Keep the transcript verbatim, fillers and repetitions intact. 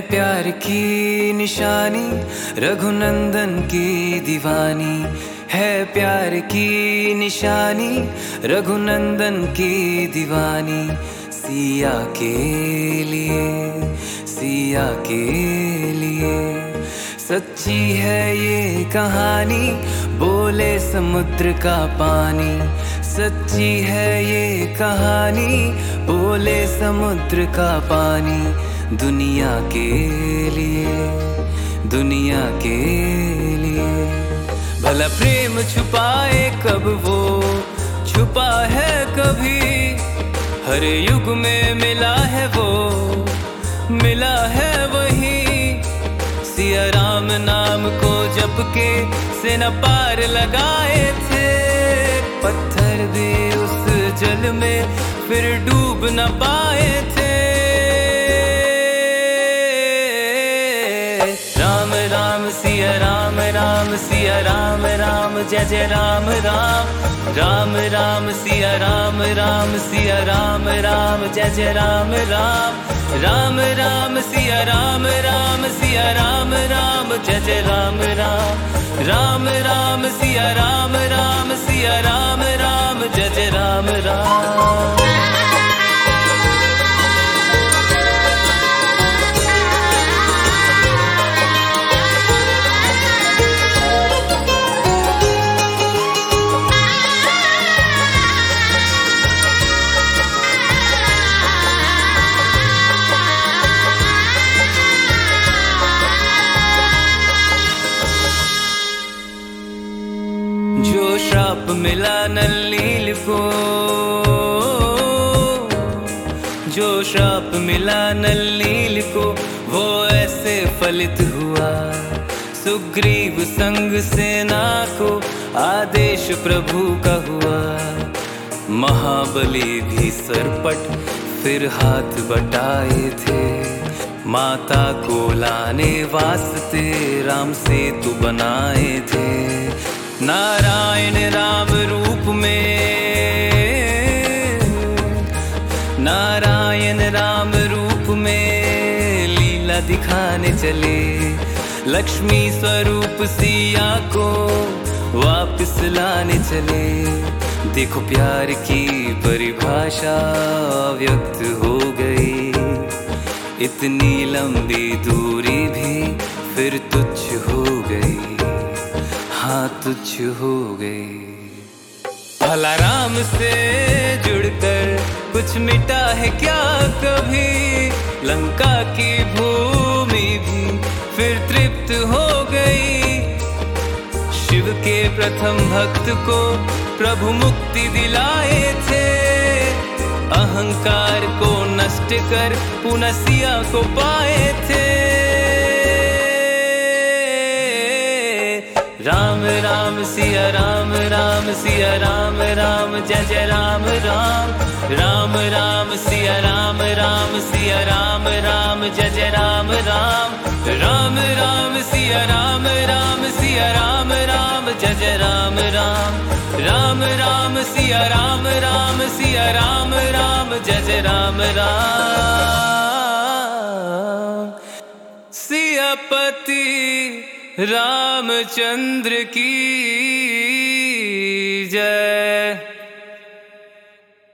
प्यार की निशानी, रघुनंदन की दीवानी। है प्यार की निशानी, रघुनंदन की दीवानी। सिया के लिए, सिया के लिए सच्ची है ये कहानी, बोले समुद्र का पानी। सच्ची है ये कहानी, बोले समुद्र का पानी। दुनिया के लिए, दुनिया के लिए। भला प्रेम छुपाए कब वो, छुपा है कभी। हर युग में मिला है वो, मिला है वही। सिया राम नाम को जप के से न पार लगाए थे। पत्थर भी उस जल में फिर डूब न पाए थे। राम राम सिया राम, राम सिया राम, राम जय जय राम राम। राम राम सिया राम, राम सिया राम, राम जय जय राम राम। राम राम सिया राम, राम सिया राम, राम जय जय राम राम। राम राम सिया राम, राम सिया राम, राम जय जय राम राम। जो श्राप मिला नल-नील को, जो श्राप मिला नल-नील को, वो ऐसे फलित हुआ। सुग्रीव संग सेना को आदेश प्रभु का हुआ। महाबली भी सरपट फिर हाथ बटाए थे। माता को लाने वास्ते राम सेतु बनाए थे। नारायण राम रूप में, नारायण राम रूप में लीला दिखाने चले। लक्ष्मी स्वरूप सिया को वापस लाने चले। देखो प्यार की परिभाषा व्यक्त हो गई। इतनी लंबी दूरी भी फिर तुच्छ हो गई, हाँ तुच्छ हो गई। भला राम से जुड़कर कुछ मिटा है क्या कभी। लंका की भूमि भी फिर तृप्त हो गई। शिव के प्रथम भक्त को प्रभु मुक्ति दिलाए थे। अहंकार को नष्ट कर पुनः सिया को पाए थे। राम राम सिया राम, राम सिया राम, राम जय जय राम राम। राम राम सिया राम, राम सिया राम, राम जय जय राम राम। राम राम सिया राम, राम सिया राम, राम जय जय राम राम। राम राम सिया राम, राम सिया राम, राम जय जय राम राम। सियापति रामचंद्र की जय।